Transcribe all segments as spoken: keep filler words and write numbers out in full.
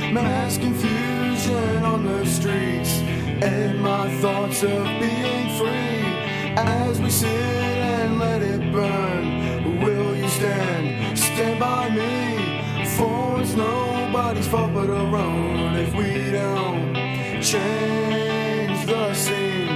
mass confusion on the streets, and my thoughts of being free. As we sit and let it burn, will you stand, stand by me? For it's nobody's fault but our own if we don't change the scene.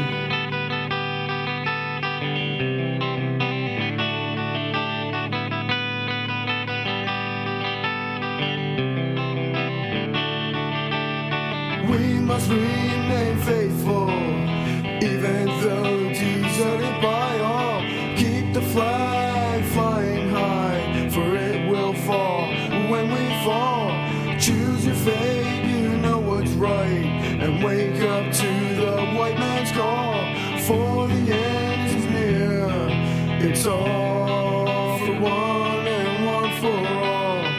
We must remain faithful, even though deserted by all. Keep the flag flying high, for it will fall when we fall. Choose your fate, you know what's right, and wake up to the white man's call. For the end is near, it's all for one and one for all.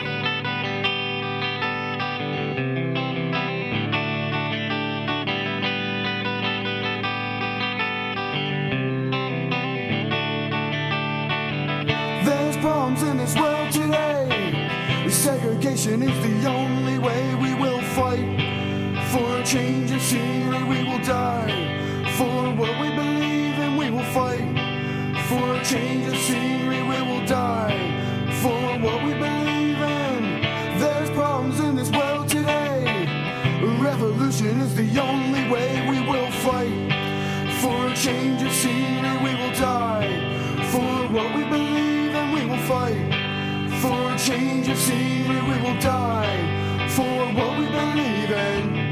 There's problems in this world today. Segregation is the only way we will fight. For a change of scenery we will die. For what we believe in we will fight. For a change of scenery we will die. For what we believe in. There's problems in this world today. Revolution is the only way we will fight. For a change of scenery we will die. For what we believe in we will fight. For a change of scenery we will die. For what we believe in.